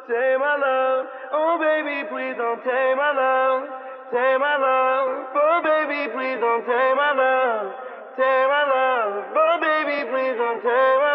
take my love. Oh baby, please don't take my love. Take my love. Oh baby, please don't take my love. Take my love. Oh baby, please don't take my love.